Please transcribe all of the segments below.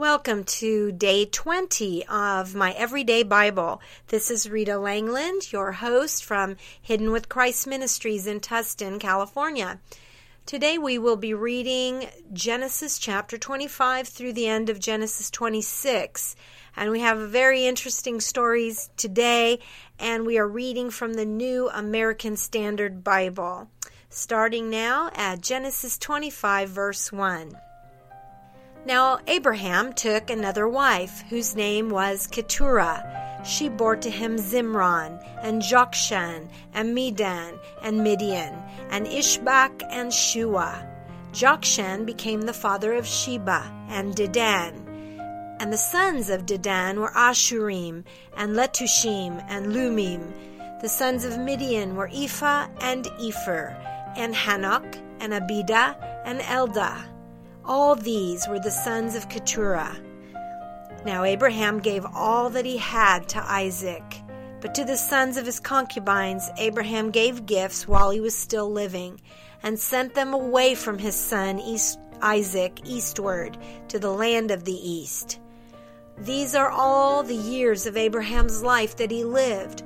Welcome to day 20 of my Everyday Bible. This is Rita Langland, your host from Hidden with Christ Ministries in Tustin, California. Today we will be reading Genesis chapter 25 through the end of Genesis 26. And we have very interesting stories today, and we are reading from the New American Standard Bible. Starting now at Genesis 25, verse 1. Now Abraham took another wife, whose name was Keturah. She bore to him Zimran, and Jokshan, and Medan, and Midian, and Ishbak, and Shua. Jokshan became the father of Sheba, and Dedan. And the sons of Dedan were Ashurim, and Letushim, and Lumim. The sons of Midian were Ephah, and Epher, and Hanok, and Abida, and Eldah. All these were the sons of Keturah. Now Abraham gave all that he had to Isaac. But to the sons of his concubines Abraham gave gifts while he was still living, and sent them away from his son Isaac eastward to the land of the east. These are all the years of Abraham's life that he lived,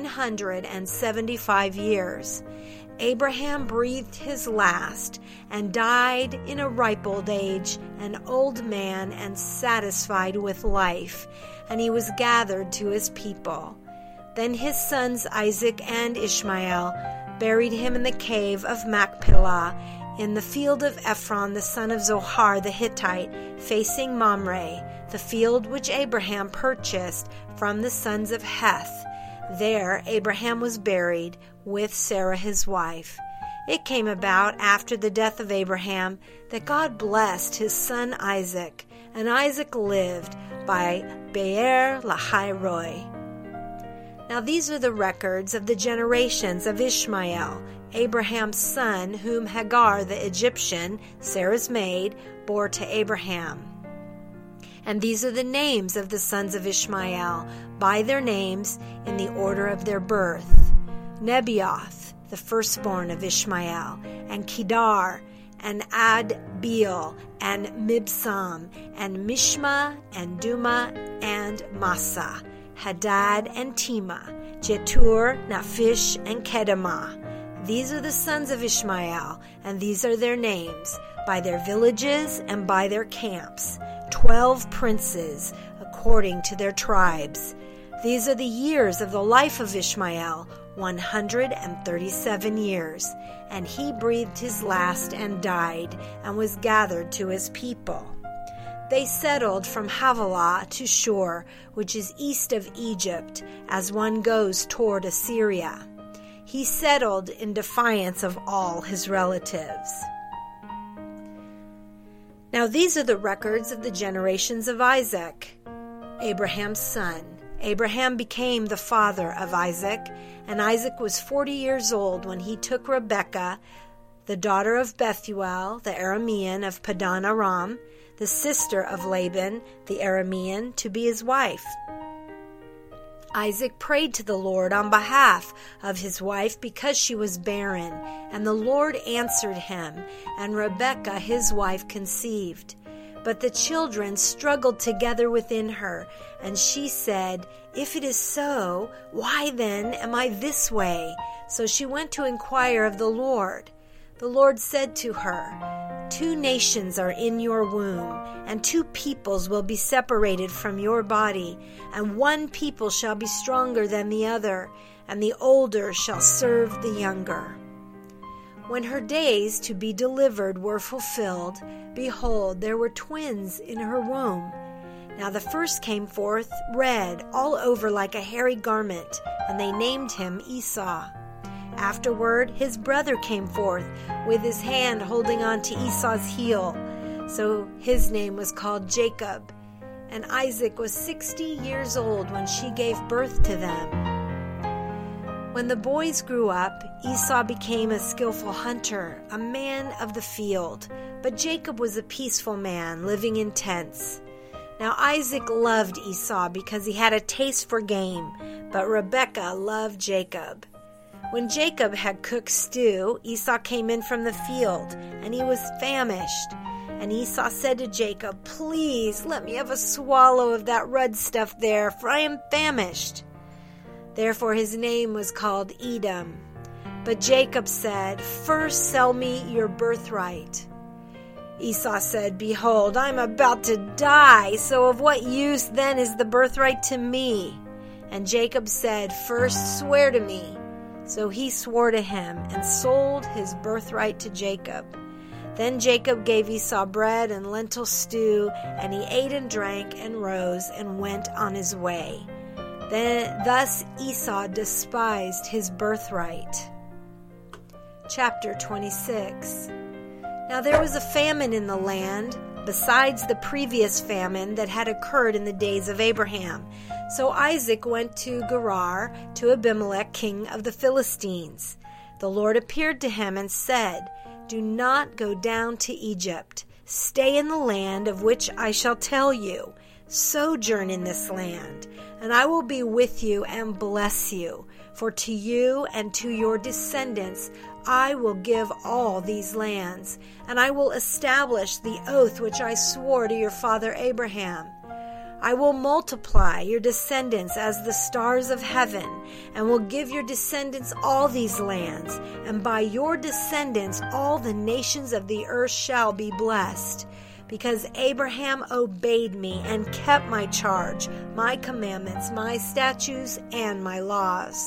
175 years. Abraham breathed his last and died in a ripe old age, an old man and satisfied with life, and he was gathered to his people. Then his sons Isaac and Ishmael buried him in the cave of Machpelah in the field of Ephron the son of Zohar the Hittite, facing Mamre, the field which Abraham purchased from the sons of Heth. There Abraham was buried with Sarah his wife. It came about after the death of Abraham that God blessed his son Isaac, and Isaac lived by Be'er Lahai Roi. Now these are the records of the generations of Ishmael, Abraham's son, whom Hagar the Egyptian, Sarah's maid, bore to Abraham. And these are the names of the sons of Ishmael, by their names in the order of their birth: Nebaioth, the firstborn of Ishmael, and Kedar, and Adbeel, and Mibsam, and Mishma, and Duma, and Massa, Hadad, and Tema, Jetur, Naphish, and Kedemah. These are the sons of Ishmael, and these are their names, by their villages and by their camps, 12 princes, according to their tribes. These are the years of the life of Ishmael, 137 years, and he breathed his last and died, and was gathered to his people. They settled from Havilah to Shur, which is east of Egypt, as one goes toward Assyria. He settled in defiance of all his relatives. Now these are the records of the generations of Isaac, Abraham's son. Abraham became the father of Isaac, and Isaac was 40 years old when he took Rebekah, the daughter of Bethuel, the Aramean of Padan Aram, the sister of Laban, the Aramean, to be his wife. Isaac prayed to the Lord on behalf of his wife because she was barren, and the Lord answered him, and Rebekah his wife conceived. But the children struggled together within her, and she said, "If it is so, why then am I this way?" So she went to inquire of the Lord. The Lord said to her, "Two nations are in your womb, and two peoples will be separated from your body, and one people shall be stronger than the other, and the older shall serve the younger." When her days to be delivered were fulfilled, behold, there were twins in her womb. Now the first came forth red all over like a hairy garment, and they named him Esau. Afterward his brother came forth with his hand holding on to Esau's heel, so his name was called Jacob. And Isaac was 60 years old when she gave birth to them. When the boys grew up, Esau became a skillful hunter, a man of the field, but Jacob was a peaceful man, living in tents. Now Isaac loved Esau because he had a taste for game, but Rebekah loved Jacob. When Jacob had cooked stew, Esau came in from the field, and he was famished. And Esau said to Jacob, "Please let me have a swallow of that red stuff there, for I am famished." Therefore his name was called Edom. But Jacob said, "First sell me your birthright." Esau said, "Behold, I am about to die, so of what use then is the birthright to me?" And Jacob said, "First swear to me." So he swore to him and sold his birthright to Jacob. Then Jacob gave Esau bread and lentil stew, and he ate and drank and rose and went on his way. Thus Esau despised his birthright. Chapter 26. Now there was a famine in the land, besides the previous famine that had occurred in the days of Abraham. So Isaac went to Gerar, to Abimelech, king of the Philistines. The Lord appeared to him and said, "Do not go down to Egypt. Stay in the land of which I shall tell you. Sojourn in this land, and I will be with you and bless you. For to you and to your descendants I will give all these lands, and I will establish the oath which I swore to your father Abraham. I will multiply your descendants as the stars of heaven, and will give your descendants all these lands, and by your descendants all the nations of the earth shall be blessed, because Abraham obeyed me and kept my charge, my commandments, my statutes, and my laws."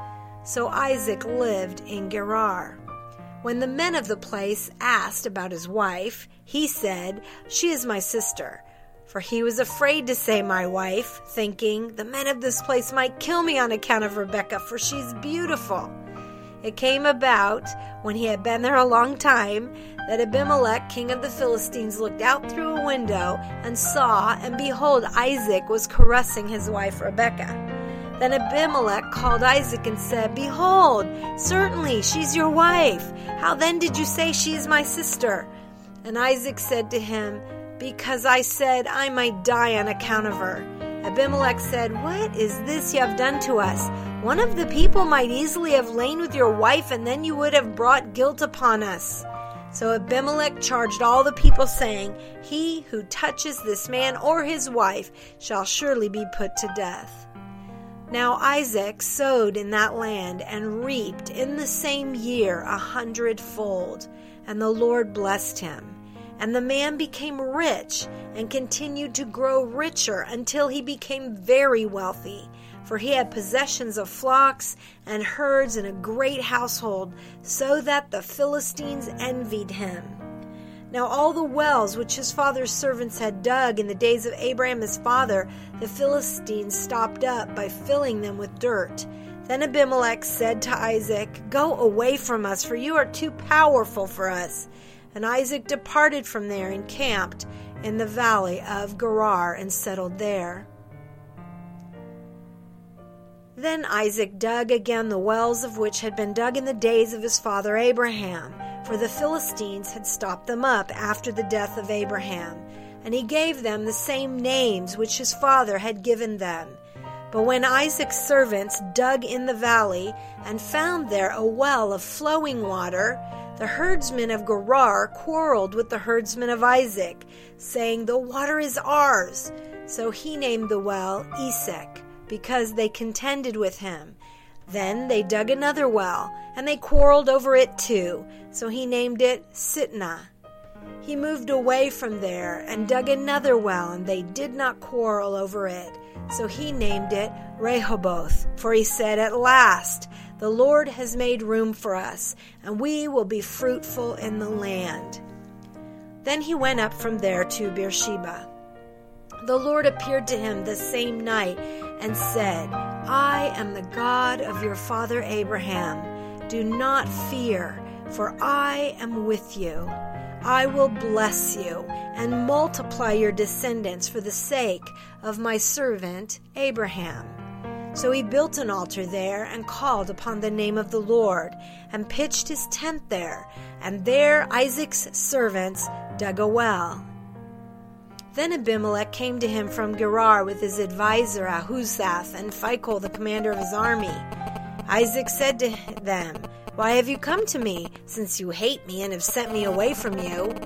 So Isaac lived in Gerar. When the men of the place asked about his wife, he said, "She is my sister." For he was afraid to say "my wife," thinking, "The men of this place might kill me on account of Rebekah, for she's beautiful." It came about, when he had been there a long time, that Abimelech, king of the Philistines, looked out through a window and saw, and behold, Isaac was caressing his wife Rebekah. Then Abimelech called Isaac and said, "Behold, certainly she's your wife. How then did you say she is my sister?" And Isaac said to him, "Because I said I might die on account of her." Abimelech said, "What is this you have done to us? One of the people might easily have lain with your wife, and then you would have brought guilt upon us." So Abimelech charged all the people, saying, "He who touches this man or his wife shall surely be put to death." Now Isaac sowed in that land and reaped in the same year 100-fold, and the Lord blessed him. And the man became rich and continued to grow richer until he became very wealthy, for he had possessions of flocks and herds and a great household, so that the Philistines envied him. Now all the wells which his father's servants had dug in the days of Abraham his father, the Philistines stopped up by filling them with dirt. Then Abimelech said to Isaac, "Go away from us, for you are too powerful for us." And Isaac departed from there and camped in the valley of Gerar and settled there. Then Isaac dug again the wells of which had been dug in the days of his father Abraham, for the Philistines had stopped them up after the death of Abraham. And he gave them the same names which his father had given them. But when Isaac's servants dug in the valley and found there a well of flowing water, the herdsmen of Gerar quarreled with the herdsmen of Isaac, saying, "The water is ours." So he named the well Esek, because they contended with him. Then they dug another well, and they quarreled over it too. So he named it Sitnah. He moved away from there and dug another well, and they did not quarrel over it. So he named it Rehoboth, for he said, "At last the Lord has made room for us, and we will be fruitful in the land." Then he went up from there to Beersheba. The Lord appeared to him the same night and said, "I am the God of your father Abraham. Do not fear, for I am with you. I will bless you and multiply your descendants for the sake of my servant Abraham." So he built an altar there and called upon the name of the Lord and pitched his tent there, and there Isaac's servants dug a well. Then Abimelech came to him from Gerar with his advisor Ahuzzath and Phicol the commander of his army. Isaac said to them, "Why have you come to me, since you hate me and have sent me away from you?"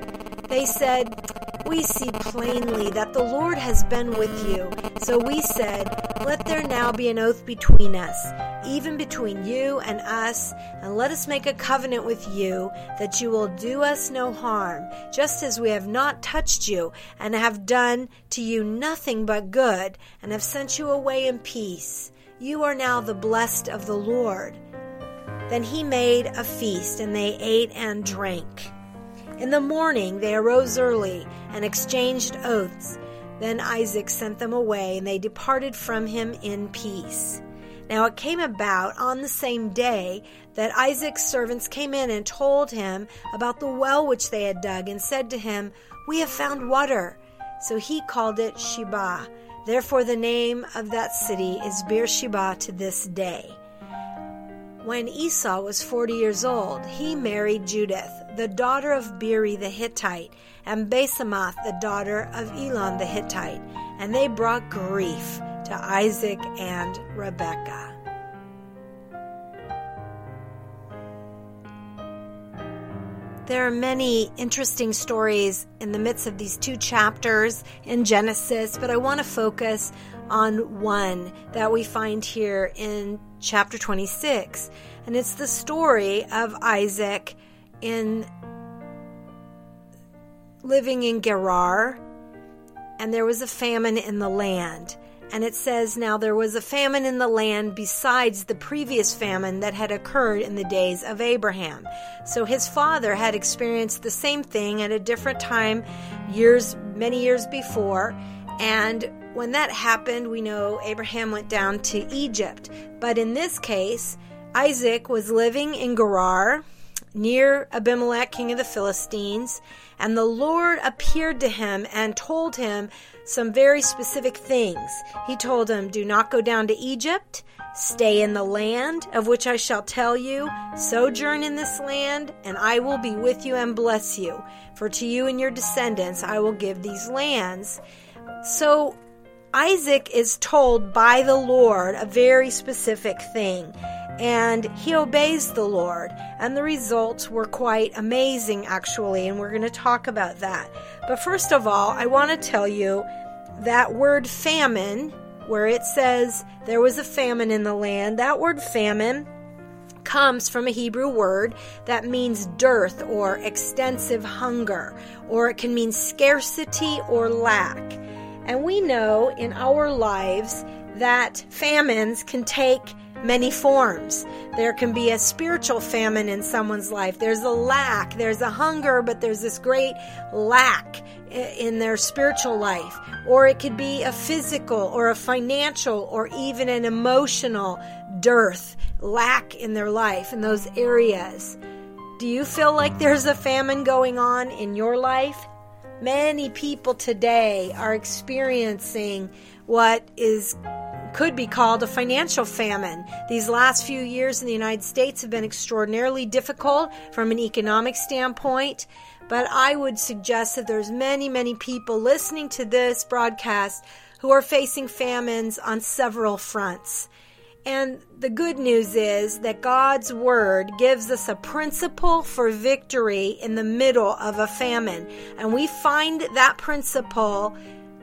They said, "We see plainly that the Lord has been with you." So we said, "Let there now be an oath between us, even between you and us, and let us make a covenant with you that you will do us no harm, just as we have not touched you, and have done to you nothing but good, and have sent you away in peace. You are now the blessed of the Lord." Then he made a feast, and they ate and drank. In the morning they arose early and exchanged oaths. Then Isaac sent them away, and they departed from him in peace. Now it came about on the same day that Isaac's servants came in and told him about the well which they had dug, and said to him, "We have found water." So he called it Sheba. Therefore the name of that city is Beersheba to this day. When Esau was 40 years old, he married Judith, the daughter of Beeri the Hittite, and Basemath, the daughter of Elon the Hittite, and they brought grief to Isaac and Rebekah. There are many interesting stories in the midst of these two chapters in Genesis, but I want to focus on one that we find here in chapter 26. And it's the story of Isaac living in Gerar, and there was a famine in the land. And it says, now there was a famine in the land besides the previous famine that had occurred in the days of Abraham. So his father had experienced the same thing at a different time, many years before. And when that happened, we know Abraham went down to Egypt. But in this case, Isaac was living in Gerar, near Abimelech, king of the Philistines, and the Lord appeared to him and told him some very specific things. He told him, "Do not go down to Egypt. Stay in the land of which I shall tell you. Sojourn in this land, and I will be with you and bless you. For to you and your descendants I will give these lands." So Isaac is told by the Lord a very specific thing, and he obeys the Lord, and the results were quite amazing, actually, and we're going to talk about that. But first of all, I want to tell you that word famine, where it says there was a famine in the land, that word famine comes from a Hebrew word that means dearth or extensive hunger, or it can mean scarcity or lack. And we know in our lives that famines can take many forms. There can be a spiritual famine in someone's life. There's a lack, there's a hunger, but there's this great lack in their spiritual life. Or it could be a physical or a financial or even an emotional dearth, lack in their life in those areas. Do you feel like there's a famine going on in your life? Many people today are experiencing what could be called a financial famine. These last few years in the United States have been extraordinarily difficult from an economic standpoint, but I would suggest that there's many, many people listening to this broadcast who are facing famines on several fronts. And the good news is that God's Word gives us a principle for victory in the middle of a famine. And we find that principle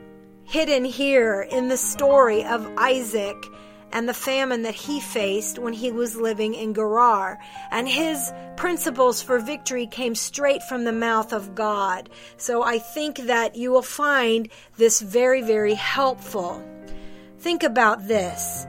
hidden here in the story of Isaac and the famine that he faced when he was living in Gerar. And his principles for victory came straight from the mouth of God. So I think that you will find this very, very helpful. Think about this.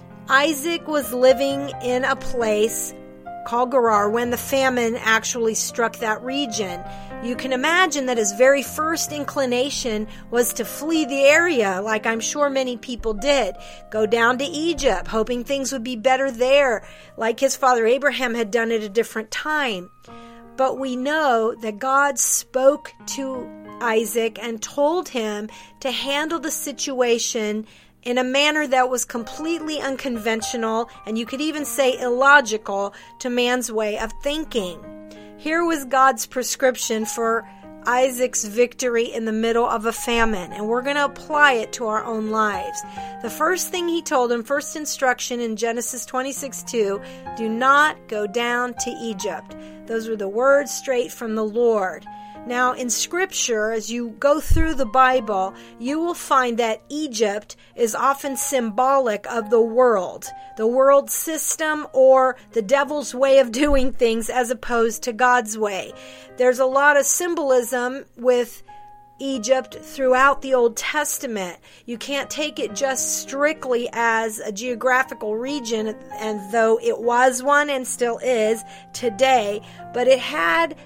Isaac was living in a place called Gerar when the famine actually struck that region. You can imagine that his very first inclination was to flee the area, like I'm sure many people did. Go down to Egypt, hoping things would be better there, like his father Abraham had done at a different time. But we know that God spoke to Isaac and told him to handle the situation in a manner that was completely unconventional, and you could even say illogical to man's way of thinking. Here was God's prescription for Isaac's victory in the middle of a famine, and we're going to apply it to our own lives. The first thing he told him, first instruction in Genesis 26:2, do not go down to Egypt. Those were the words straight from the Lord. Now, in Scripture, as you go through the Bible, you will find that Egypt is often symbolic of the world system, or the devil's way of doing things as opposed to God's way. There's a lot of symbolism with Egypt throughout the Old Testament. You can't take it just strictly as a geographical region, and though it was one and still is today, but it had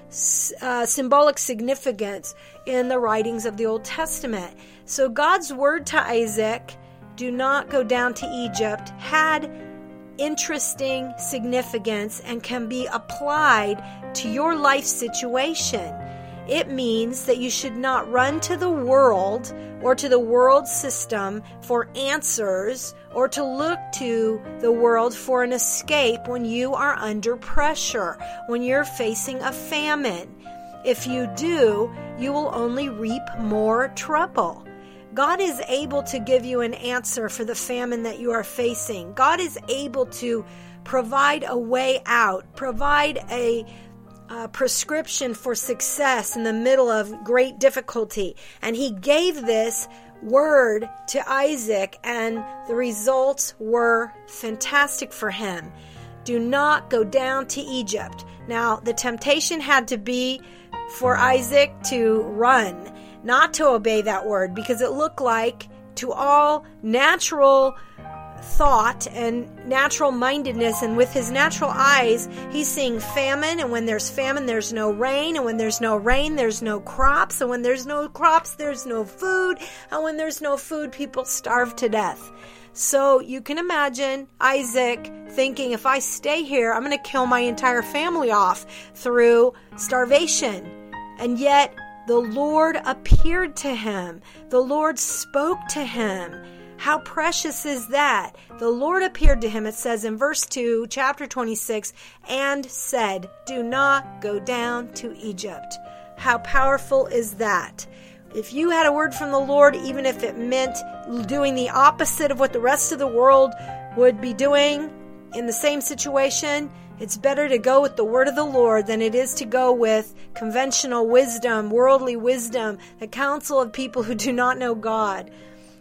symbolic significance in the writings of the Old Testament. So God's word to Isaac, do not go down to Egypt, had interesting significance and can be applied to your life situation. It means that you should not run to the world or to the world system for answers, or to look to the world for an escape when you are under pressure, when you're facing a famine. If you do, you will only reap more trouble. God is able to give you an answer for the famine that you are facing. God is able to provide a way out, provide a prescription for success in the middle of great difficulty. And he gave this word to Isaac, and the results were fantastic for him. Do not go down to Egypt. Now, the temptation had to be for Isaac to run, not to obey that word, because it looked like, to all natural thought and natural mindedness, and with his natural eyes, he's seeing famine, and when there's famine, there's no rain, and when there's no rain, there's no crops, and when there's no crops, there's no food, and when there's no food, people starve to death. So you can imagine Isaac thinking, if I stay here, I'm going to kill my entire family off through starvation. And yet the Lord appeared to him. The Lord spoke to him. How precious is that? The Lord appeared to him, it says in verse 2, chapter 26, and said, do not go down to Egypt. How powerful is that? If you had a word from the Lord, even if it meant doing the opposite of what the rest of the world would be doing in the same situation, it's better to go with the word of the Lord than it is to go with conventional wisdom, worldly wisdom, the counsel of people who do not know God.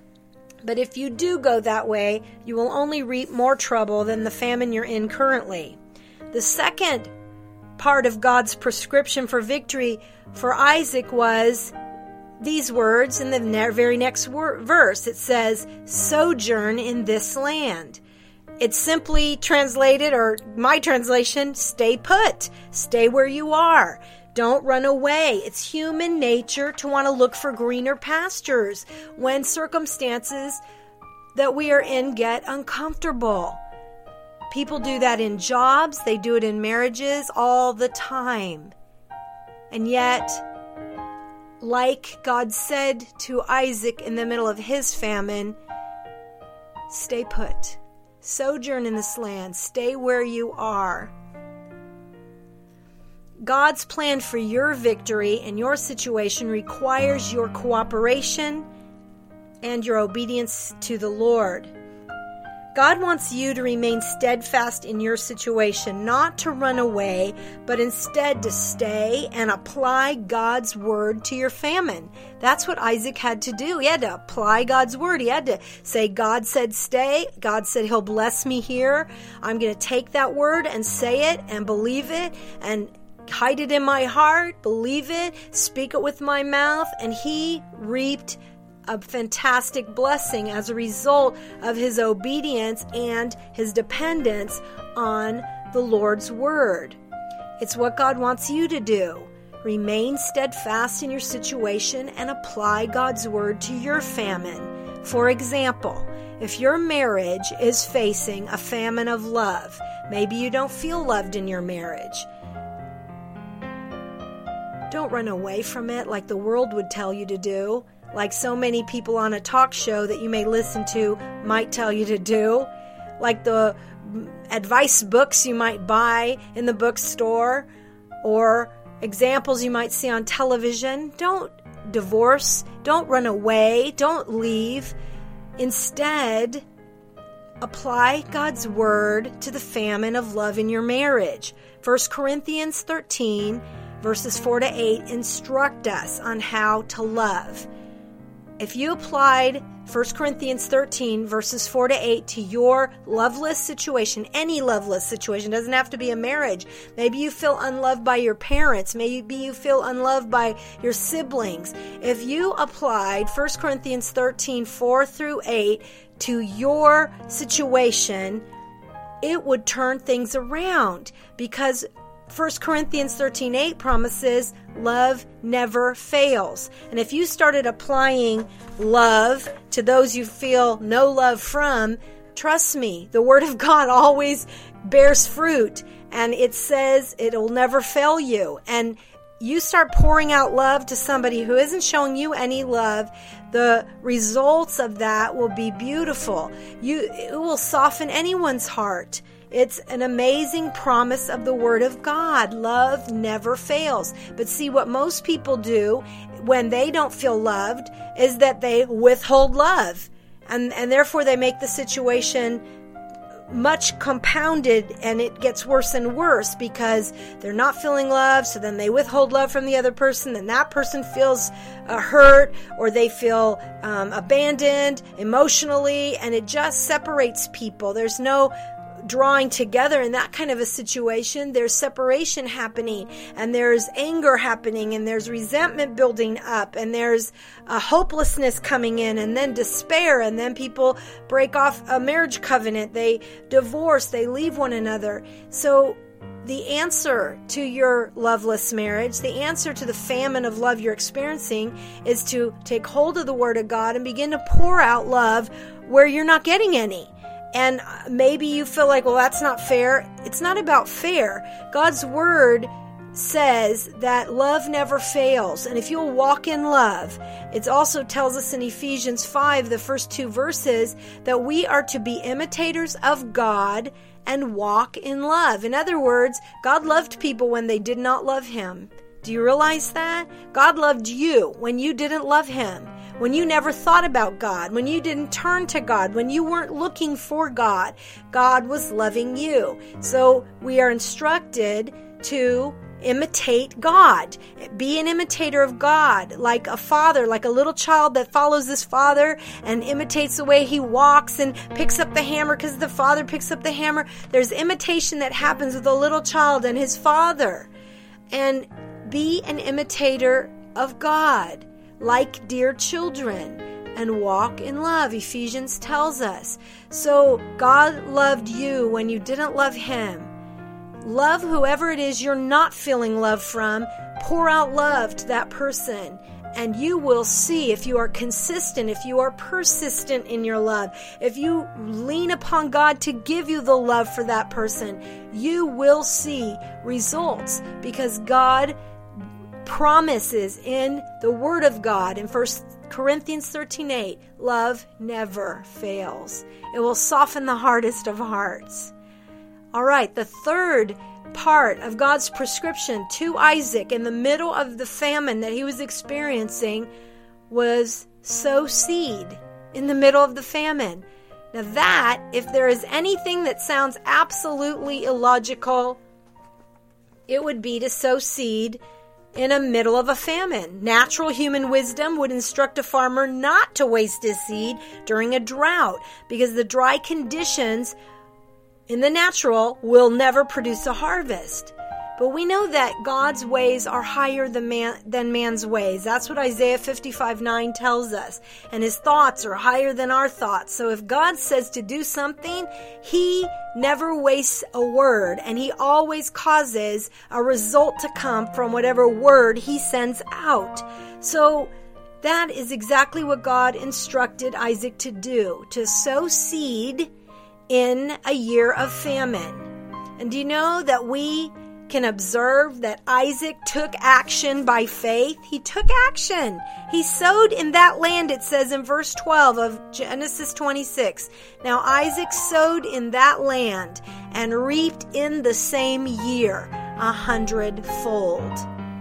But if you do go that way, you will only reap more trouble than the famine you're in currently. The second part of God's prescription for victory for Isaac was these words in the very next verse. It says, sojourn in this land. It's simply translated, or my translation, stay put. Stay where you are. Don't run away. It's human nature to want to look for greener pastures when circumstances that we are in get uncomfortable. People do that in jobs. They do it in marriages all the time. And yet, like God said to Isaac in the middle of his famine, stay put. Sojourn in this land. Stay where you are. God's plan for your victory and your situation requires your cooperation and your obedience to the Lord. God wants you to remain steadfast in your situation, not to run away, but instead to stay and apply God's word to your famine. That's what Isaac had to do. He had to apply God's word. He had to say, God said stay. God said he'll bless me here. I'm going to take that word and say it and believe it and hide it in my heart, believe it, speak it with my mouth. And he reaped a fantastic blessing as a result of his obedience and his dependence on the Lord's word. It's what God wants you to do. Remain steadfast in your situation and apply God's word to your famine. For example, if your marriage is facing a famine of love, maybe you don't feel loved in your marriage. Don't run away from it like the world would tell you to do, like so many people on a talk show that you may listen to might tell you to do, like the advice books you might buy in the bookstore, or examples you might see on television. Don't divorce, don't run away, don't leave. Instead, apply God's word to the famine of love in your marriage. 1 Corinthians 13, verses 4-8 instruct us on how to love. If you applied 1 Corinthians 13, verses 4-8 to your loveless situation, any loveless situation, doesn't have to be a marriage. Maybe you feel unloved by your parents. Maybe you feel unloved by your siblings. If you applied 1 Corinthians 13, 4-8 to your situation, it would turn things around, because 1 Corinthians 13:8 promises love never fails. And if you started applying love to those you feel no love from, trust me, the Word of God always bears fruit, and it says it'll never fail you. And you start pouring out love to somebody who isn't showing you any love, the results of that will be beautiful. It will soften anyone's heart. It's an amazing promise of the Word of God. Love never fails. But see, what most people do when they don't feel loved is that they withhold love. And therefore they make the situation much compounded, and it gets worse and worse because they're not feeling love. So then they withhold love from the other person, and that person feels hurt, or they feel abandoned emotionally, and it just separates people. There's no drawing together in that kind of a situation. There's separation happening, and there's anger happening, and there's resentment building up, and there's hopelessness coming in, and then despair, and then people break off a marriage covenant, they divorce, they leave one another. So the answer to your loveless marriage, the answer to the famine of love you're experiencing, is to take hold of the Word of God and begin to pour out love where you're not getting any. And maybe you feel like, well, that's not fair. It's not about fair. God's Word says that love never fails. And if you'll walk in love, it also tells us in Ephesians 5, the first 2 verses, that we are to be imitators of God and walk in love. In other words, God loved people when they did not love Him. Do you realize that? God loved you when you didn't love Him. When you never thought about God, when you didn't turn to God, when you weren't looking for God, God was loving you. So we are instructed to imitate God. Be an imitator of God, like a father, like a little child that follows his father and imitates the way he walks and picks up the hammer because the father picks up the hammer. There's imitation that happens with a little child and his father. And be an imitator of God, like dear children, and walk in love. Ephesians tells us. So God loved you when you didn't love Him. Love whoever it is you're not feeling love from. Pour out love to that person, and you will see, if you are consistent, if you are persistent in your love, if you lean upon God to give you the love for that person, you will see results, because God promises in the Word of God in 1 Corinthians 13:8, love never fails. It will soften the hardest of hearts. All right, the third part of God's prescription to Isaac in the middle of the famine that he was experiencing was sow seed in the middle of the famine. Now that, if there is anything that sounds absolutely illogical, it would be to sow seed in the middle of a famine. Natural human wisdom would instruct a farmer not to waste his seed during a drought, because the dry conditions in the natural will never produce a harvest. But we know that God's ways are higher than man's ways. That's what Isaiah 55:9 tells us. And His thoughts are higher than our thoughts. So if God says to do something, He never wastes a word, and He always causes a result to come from whatever word He sends out. So that is exactly what God instructed Isaac to do, to sow seed in a year of famine. And do you know that we can observe that Isaac took action by faith? He took action. He sowed in that land, it says in verse 12 of Genesis 26. Now Isaac sowed in that land and reaped in the same year 100-fold.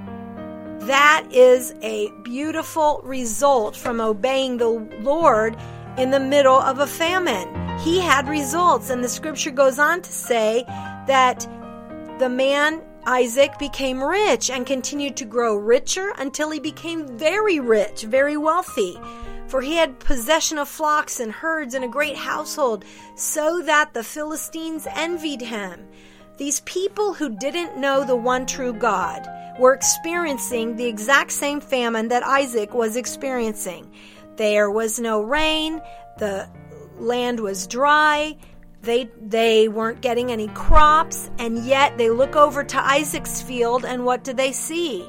That is a beautiful result from obeying the Lord in the middle of a famine. He had results, and the scripture goes on to say that the man Isaac became rich and continued to grow richer until he became very rich, very wealthy. For he had possession of flocks and herds and a great household, so that the Philistines envied him. These people who didn't know the one true God were experiencing the exact same famine that Isaac was experiencing. There was no rain, the land was dry, they weren't getting any crops, and yet they look over to Isaac's field, and what do they see?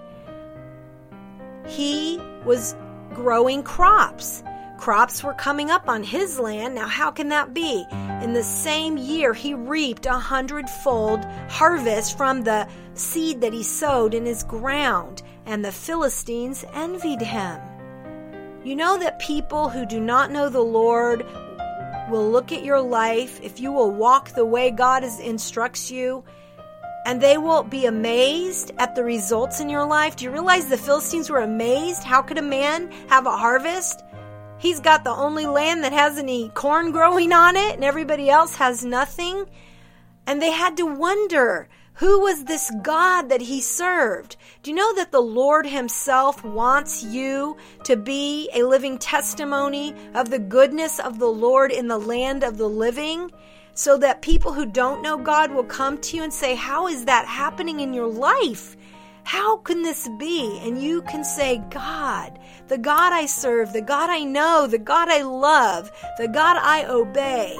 He was growing crops. Crops were coming up on his land. Now, how can that be? In the same year, he reaped 100-fold harvest from the seed that he sowed in his ground, and the Philistines envied him. You know that people who do not know the Lord will look at your life, if you will walk the way God instructs you, and they will be amazed at the results in your life. Do you realize the Philistines were amazed? How could a man have a harvest? He's got the only land that has any corn growing on it, and everybody else has nothing. And they had to wonder, who was this God that he served? Do you know that the Lord himself wants you to be a living testimony of the goodness of the Lord in the land of the living? So that people who don't know God will come to you and say, how is that happening in your life? How can this be? And you can say, God, the God I serve, the God I know, the God I love, the God I obey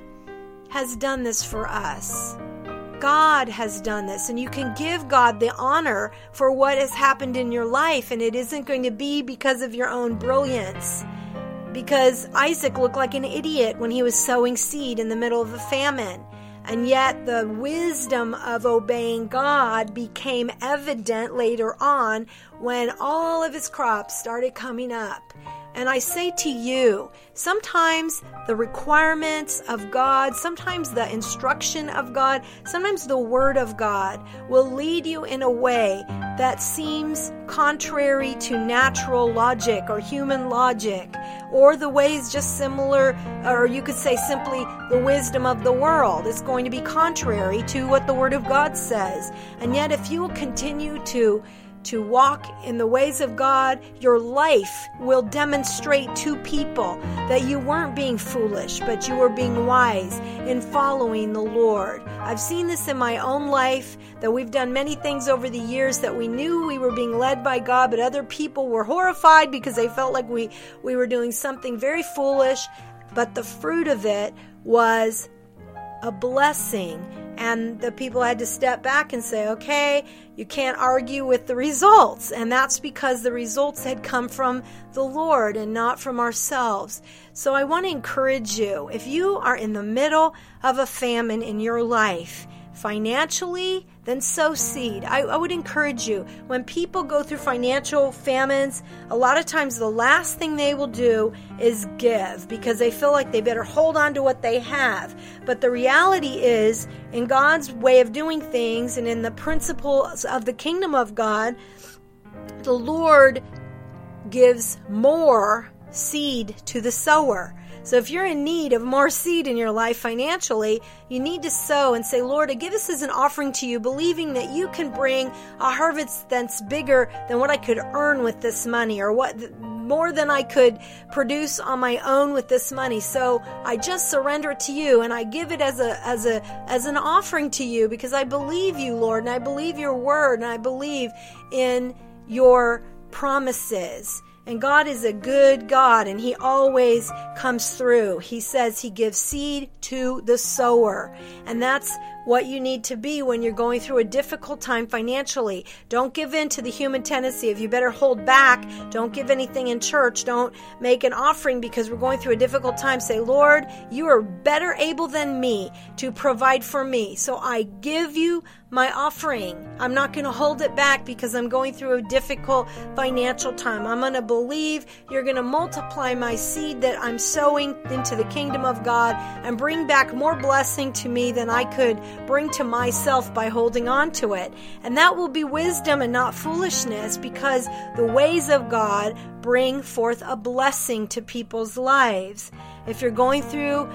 has done this for us. God has done this, and you can give God the honor for what has happened in your life, and it isn't going to be because of your own brilliance. Because Isaac looked like an idiot when he was sowing seed in the middle of a famine. And yet the wisdom of obeying God became evident later on when all of his crops started coming up. And I say to you, sometimes the requirements of God, sometimes the instruction of God, sometimes the word of God will lead you in a way that seems contrary to natural logic or human logic, or the ways just similar, or you could say simply the wisdom of the world. It's going to be contrary to what the word of God says. And yet if you will continue to walk in the ways of God, your life will demonstrate to people that you weren't being foolish, but you were being wise in following the Lord. I've seen this in my own life, that we've done many things over the years that we knew we were being led by God, but other people were horrified because they felt like we were doing something very foolish, but the fruit of it was a blessing. And the people had to step back and say, okay, you can't argue with the results. And that's because the results had come from the Lord and not from ourselves. So I want to encourage you, if you are in the middle of a famine in your life, financially, then sow seed. I would encourage you, when people go through financial famines, a lot of times the last thing they will do is give because they feel like they better hold on to what they have. But the reality is, in God's way of doing things and in the principles of the kingdom of God, the Lord gives more seed to the sower. So if you're in need of more seed in your life financially, you need to sow and say, Lord, I give this as an offering to you, believing that you can bring a harvest that's bigger than what I could earn with this money, or what more than I could produce on my own with this money. So I just surrender it to you, and I give it as an offering to you, because I believe you, Lord, and I believe your word, and I believe in your promises. And God is a good God, and he always comes through. He says he gives seed to the sower. And that's what you need to be when you're going through a difficult time financially. Don't give in to the human tendency of you better hold back. Don't give anything in church. Don't make an offering because we're going through a difficult time. Say, Lord, you are better able than me to provide for me. So I give you my offering. I'm not going to hold it back because I'm going through a difficult financial time. I'm going to believe you're going to multiply my seed that I'm sowing into the kingdom of God and bring back more blessing to me than I could bring to myself by holding on to it. And that will be wisdom and not foolishness, because the ways of God bring forth a blessing to people's lives. If you're going through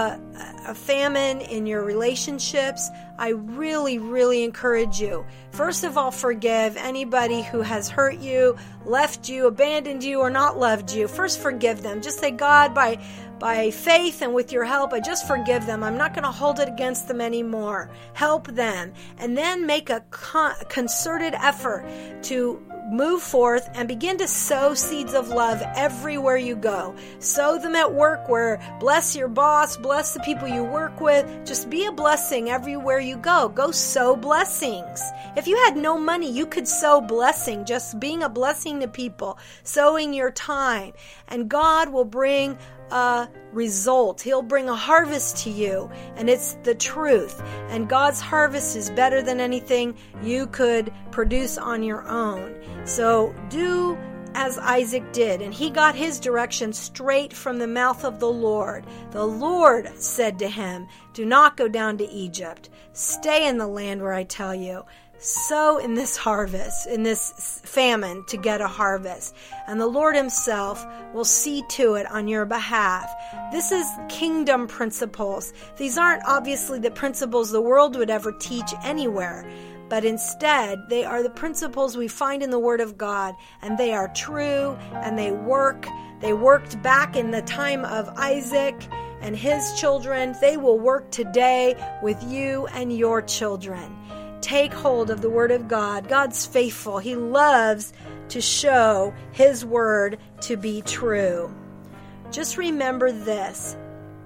a famine in your relationships, I really, really encourage you. First of all, forgive anybody who has hurt you, left you, abandoned you, or not loved you. First, forgive them. Just say, God, by faith and with your help, I just forgive them. I'm not going to hold it against them anymore. Help them. And then make a concerted effort to move forth and begin to sow seeds of love everywhere you go. Sow them at work, where bless your boss, bless the people you work with. Just be a blessing everywhere you go. Go sow blessings. If you had no money, you could sow blessing, just being a blessing to people, sowing your time. And God will bring a result. He'll bring a harvest to you, and it's the truth. And God's harvest is better than anything you could produce on your own. So do as Isaac did, and he got his direction straight from the mouth of the Lord. The Lord said to him, do not go down to Egypt. Stay in the land where I tell you. Sow in this harvest, in this famine, to get a harvest. And the Lord himself will see to it on your behalf. This is kingdom principles. These aren't obviously the principles the world would ever teach anywhere, but instead they are the principles we find in the Word of God, and they are true, and they work. They worked back in the time of Isaac and his children. They will work today with you and your children. Take hold of the Word of God. God's faithful. He loves to show His Word to be true. Just remember this.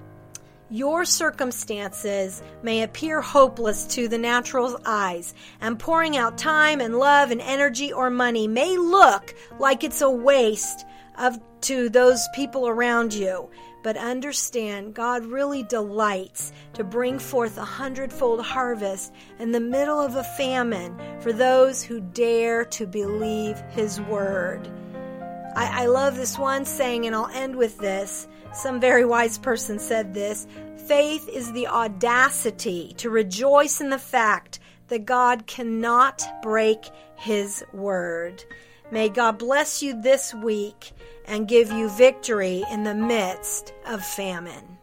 Your circumstances may appear hopeless to the natural eyes, and pouring out time and love and energy or money may look like it's a waste to those people around you. But understand, God really delights to bring forth 100-fold harvest in the middle of a famine for those who dare to believe His Word. I love this one saying, and I'll end with this. Some very wise person said this: faith is the audacity to rejoice in the fact that God cannot break His Word. May God bless you this week and give you victory in the midst of famine.